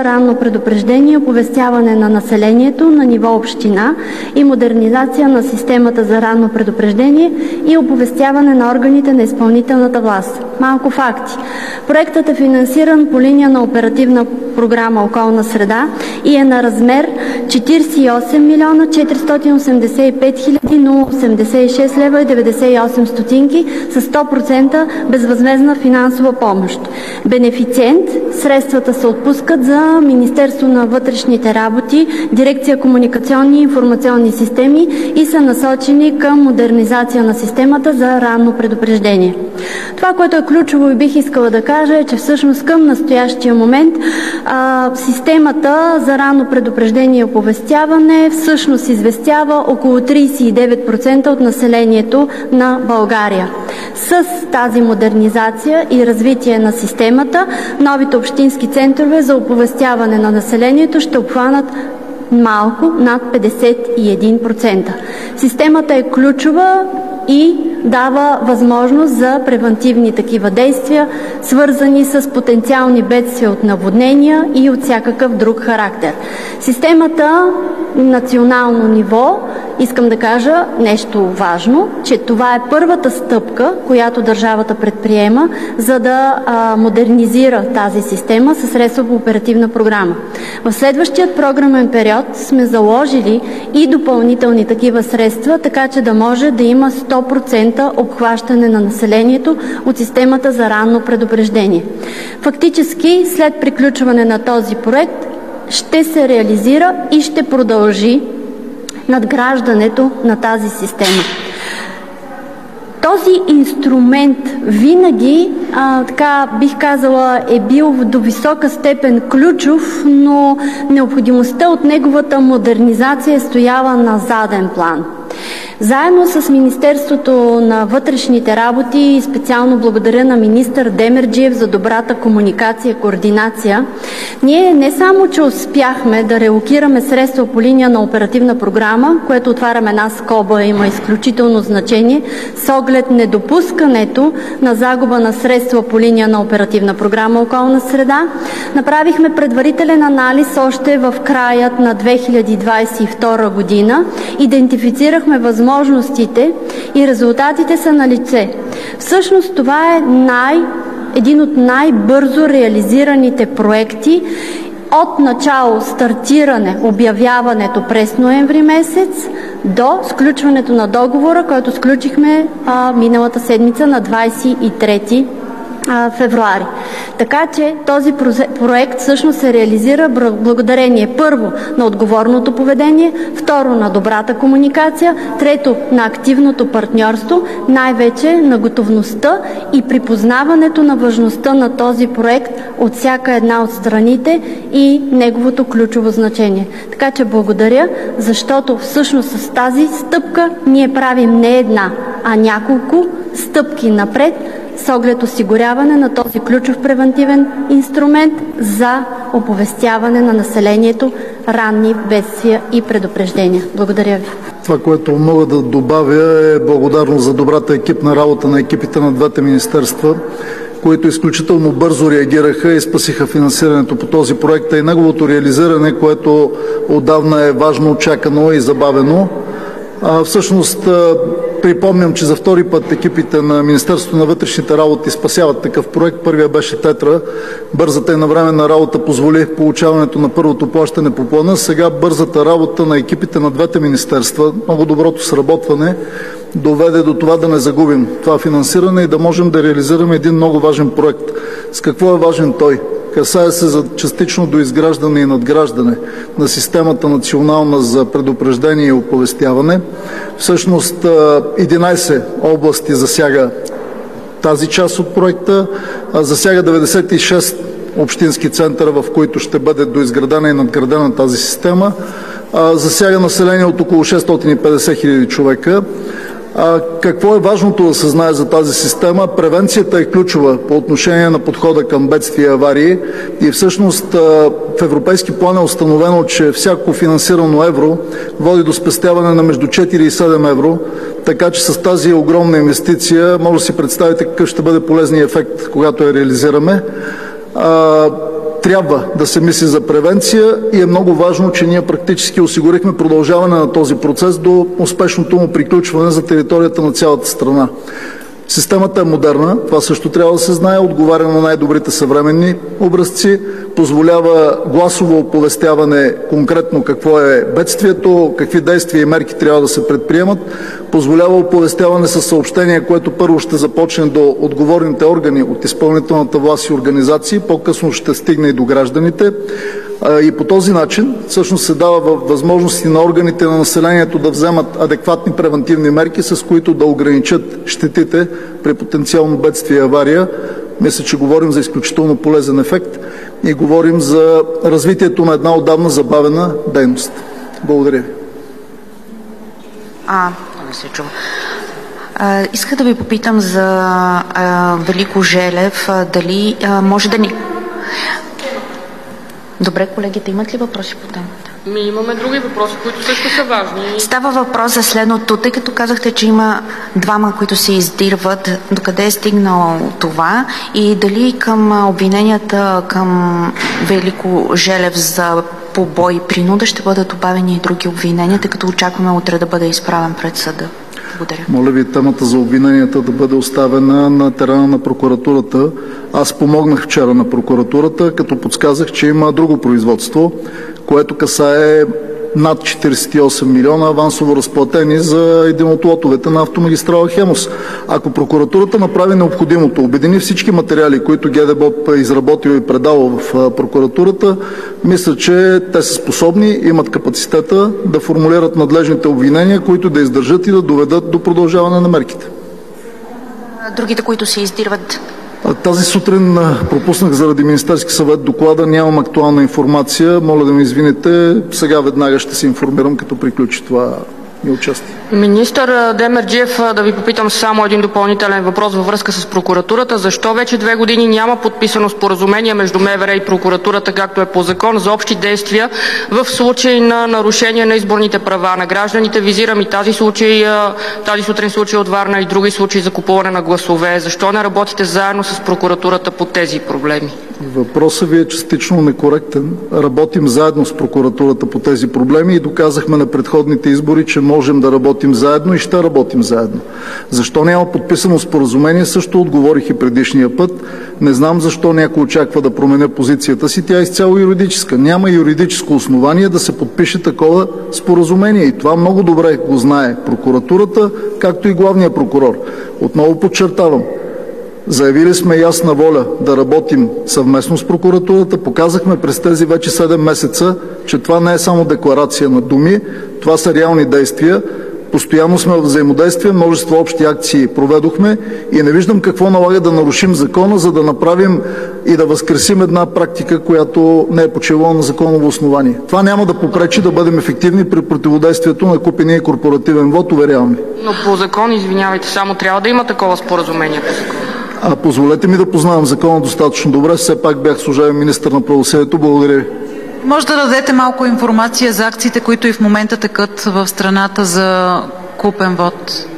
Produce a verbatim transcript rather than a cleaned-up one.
за ранно предупреждение и оповестяване на населението на ниво община и модернизация на системата за ранно предупреждение и оповестяване на органите на изпълнителната власт. Малко факти. Проектът е финансиран по линия на Оперативна програма „Околна среда“ и е на размер четиридесет и осем милиона четиристотин осемдесет и пет хиляди осемдесет и шест лева и деветдесет и осем стотинки с сто процента безвъзмездна финансова помощ. Бенефициент средствата се отпускат за Министерство на вътрешните работи, дирекция комуникационни и информационни системи и са насочени към модернизация на системата за ранно предупреждение. Това, което е ключово и бих искала да кажа, е, че всъщност към настоящия момент а, системата за ранно предупреждение и оповестяване всъщност известява около тридесет и девет процента от населението на България. С тази модернизация и развитие на системата, новите общински центрове за оповестяване на населението ще обхванат малко над петдесет и един процента. Системата е ключова и дава възможност за превантивни такива действия, свързани с потенциални бедствия от наводнения и от всякакъв друг характер. Системата национално ниво, искам да кажа нещо важно, че това е първата стъпка, която държавата предприема, за да а, модернизира тази система със средства по оперативна програма. В следващият програмен период сме заложили и допълнителни такива средства, така че да може да има сто процента обхващане на населението от системата за ранно предупреждение. Фактически, след приключване на този проект, ще се реализира и ще продължи надграждането на тази система. Този инструмент винаги, а, така бих казала, е бил до висока степен ключов, но необходимостта от неговата модернизация е стояла на заден план. Заедно с Министерството на вътрешните работи и специално благодаря на министър Демерджиев за добрата комуникация и координация, ние не само, че успяхме да релокираме средства по линия на оперативна програма, което отварям една скоба, има изключително значение, с оглед недопускането на загуба на средства по линия на оперативна програма „Околна среда“, направихме предварителен анализ още в краят на две хиляди двадесет и втора година, идентифицирахме възможностите възможностите и резултатите са на лице. Всъщност това е най, един от най-бързо реализираните проекти от начало стартиране, обявяването през ноември месец до сключването на договора, който сключихме а, миналата седмица на двадесет и трети февруари. Така че този проект всъщност се реализира благодарение първо на отговорното поведение, второ на добрата комуникация, трето на активното партньорство, най-вече на готовността и припознаването на важността на този проект от всяка една от страните и неговото ключово значение. Така че благодаря, защото всъщност с тази стъпка ние правим не една, а няколко стъпки напред с оглед осигуряване на този ключов превентивен инструмент за оповестяване на населението ранни бедствия и предупреждения. Благодаря ви. Това, което мога да добавя, е благодарност за добрата екипна работа на екипите на двете министерства, които изключително бързо реагираха и спасиха финансирането по този проект, и неговото реализиране, което отдавна е важно, очакано и забавено. А, всъщност, припомням, че за втори път екипите на Министерството на вътрешните работи спасяват такъв проект. Първия беше Тетра. Бързата и навременна работа позволи получаването на първото плащане по плана. Сега бързата работа на екипите на двете министерства, много доброто сработване, доведе до това да не загубим това финансиране и да можем да реализираме един много важен проект. С какво е важен той? Касае се за частично доизграждане и надграждане на системата национална за предупреждение и оповестяване. Всъщност единадесет области засяга тази част от проекта, засяга деветдесет и шест общински центъра, в които ще бъде доизградена и надградена тази система, засяга население от около шестстотин и петдесет хиляди човека. А, какво е важното да се знае за тази система? Превенцията е ключова по отношение на подхода към бедствия и аварии и всъщност а, в европейски план е установено, че всяко финансирано евро води до спестяване на между четири и седем евро, така че с тази огромна инвестиция може да си представите какъв ще бъде полезният ефект, когато я реализираме. А, трябва да се мисли за превенция и е много важно, че ние практически осигурихме продължаване на този процес до успешното му приключване за територията на цялата страна. Системата е модерна, това също трябва да се знае, отговаря на най-добрите съвременни образци, позволява гласово оповестяване конкретно какво е бедствието, какви действия и мерки трябва да се предприемат, позволява оповестяване със съобщение, което първо ще започне до отговорните органи от изпълнителната власт и организации, по-късно ще стигне и до гражданите. И по този начин всъщност се дава възможности на органите на населението да вземат адекватни превентивни мерки, с които да ограничат щетите при потенциално бедствие и авария. Мисля, че говорим за изключително полезен ефект и говорим за развитието на една отдавна забавена дейност. Благодаря ви. А, не се чува. А, иска да ви попитам за а, Велико Желев. А, дали а, може да ни... Добре, колегите, имат ли въпроси по темата? Ми имаме други въпроси, които също са важни. Става въпрос за следното. Тъй като казахте, че има двама, които се издирват, докъде е стигнало това и дали към обвиненията към Велико Желев за побой и принуда ще бъдат добавени и други обвинения, тъй като очакваме утре да бъде изправен пред съда? Благодаря. Моля ви, темата за обвиненията да бъде оставена на терена на прокуратурата. Аз помогнах вчера на прокуратурата, като подсказах, че има друго производство, което касае над четиридесет и осем милиона авансово разплатени за един от лотовете на автомагистрала Хемус. Ако прокуратурата направи необходимото, обедини всички материали, които ГДБОП е изработил и предал в прокуратурата, мисля, че те са способни, имат капацитета да формулират надлежните обвинения, които да издържат и да доведат до продължаване на мерките. Другите, които се издирват? Тази сутрин пропуснах заради Министерски съвет доклада, нямам актуална информация. Моля да ми извините, сега веднага ще се информирам, като приключи това ми участие. Министър Демерджиев, да ви попитам само един допълнителен въпрос във връзка с прокуратурата. Защо вече две години няма подписано споразумение между МВР и прокуратурата, както е по закон, за общи действия в случай на нарушение на изборните права на гражданите? Визирам и тази случай, тази сутрин случай от Варна и други случаи за купуване на гласове. Защо не работите заедно с прокуратурата по тези проблеми? Въпросът ви е частично некоректен. Работим заедно с прокуратурата по тези проблеми и доказахме на предходните избори, че можем да работим заедно и ще работим заедно. Защо няма подписано споразумение, също отговорих и предишния път. Не знам защо някой очаква да променя позицията си. Тя е изцяло юридическа. Няма юридическо основание да се подпише такова споразумение. И това много добре го знае прокуратурата, както и главния прокурор. Отново подчертавам, заявили сме ясна воля да работим съвместно с прокуратурата. Показахме през тези вече седем месеца, че това не е само декларация на думи, това са реални действия. Постоянно сме в взаимодействие, множество общи акции проведохме и не виждам какво налага да нарушим закона, за да направим и да възкресим една практика, която не е почивала на законово основание. Това няма да попречи да бъдем ефективни при противодействието на купения и корпоративен вот, уверявам ви. Но по закон, извинявайте, само трябва да има такова споразумение по закон. А позволете ми да познавам закона достатъчно добре, все пак бях служебен министър на правосъдието. Благодаря ви. Може да дадете малко информация за акциите, които и в момента текат в страната за купен вот?